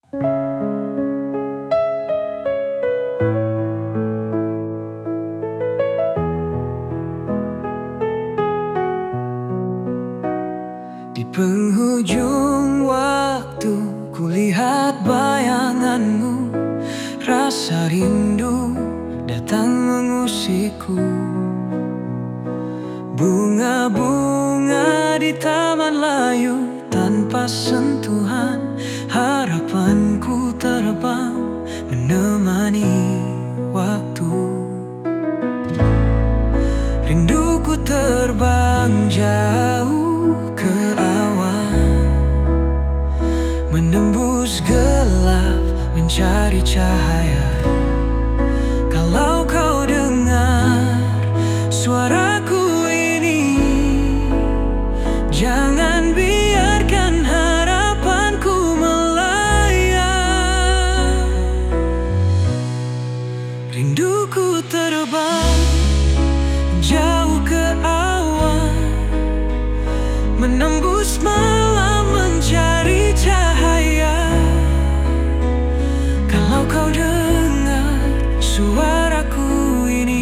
Di penghujung waktu kulihat bayanganmu, rasa rindu datang mengusikku. Bunga-bunga di taman layu tanpa sentuhan, harapanku terbang menemani waktu. Rinduku terbang jauh ke awan, menembus gelap mencari cahaya. Kalau kau dengar suaraku ini, jangan biarkan harapanku melayang. Rinduku terbang jauh ke awan, menembus malam mencari cahaya. Kalau kau dengar suaraku ini,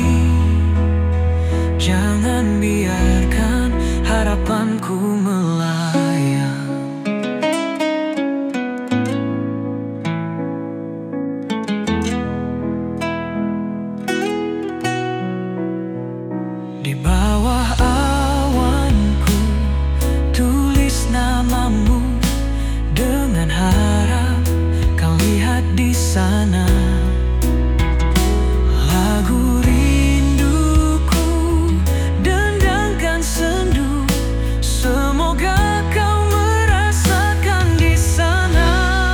jangan biarkan harapanku melayang. Di bawah awanku tulis namamu, dengan harap kau lihat di sana. Lagu rinduku dendangkan sendu, semoga kau merasakan di sana.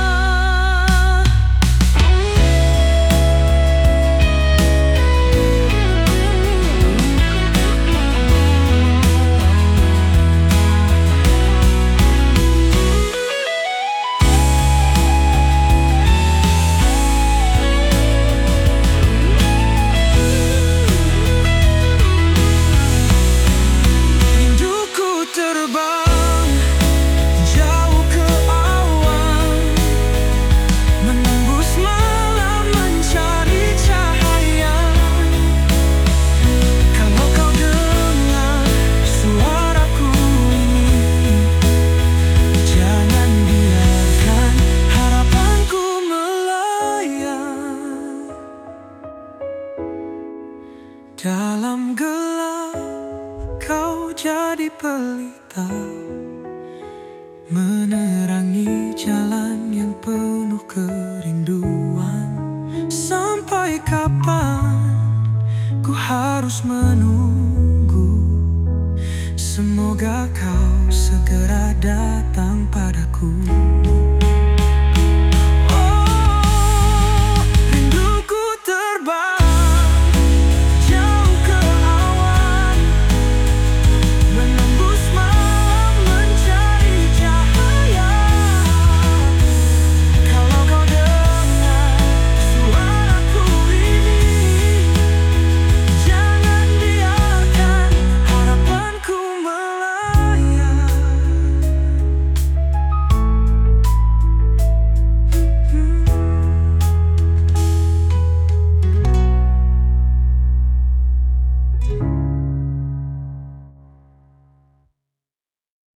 Terbang jauh ke awan, menembus malam mencari cahaya. Kalau kau dengar suaraku ini, jangan biarkan harapanku melayang. Dalam gelap kau jadi pelita, menerangi jalan yang penuh kerinduan. Sampai kapan ku harus menunggu? Semoga kau segera